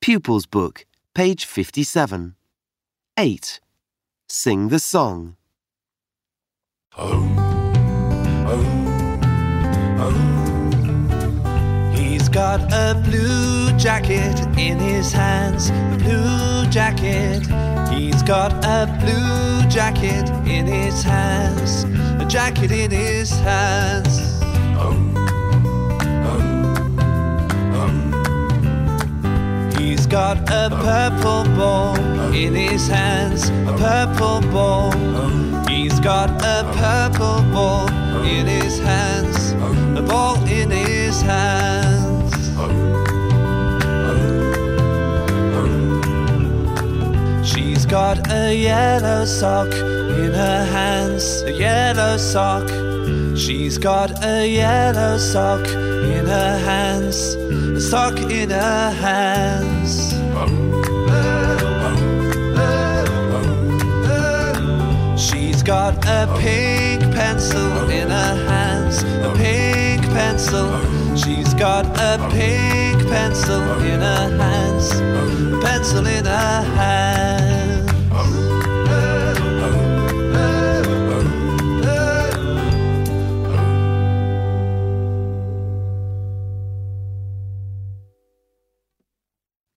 Pupils Book, page 57. 8. Sing the song. Oh, oh, oh. He's got a blue jacket in his hands, a blue jacket. He's got a blue jacket in his hands, a jacket in his hands. Oh, oh, oh. He's got a purple ball in his hands, a purple ball. He's got a purple ball in his hands, a ball in his hands. She's got a yellow sock in her hands, a yellow sock. She's got a yellow sock in her hands, a sock in her hands. She's got a pink pencil in her hands, a pink pencil. She's got a pink pencil in her hands, a pencil in her hands.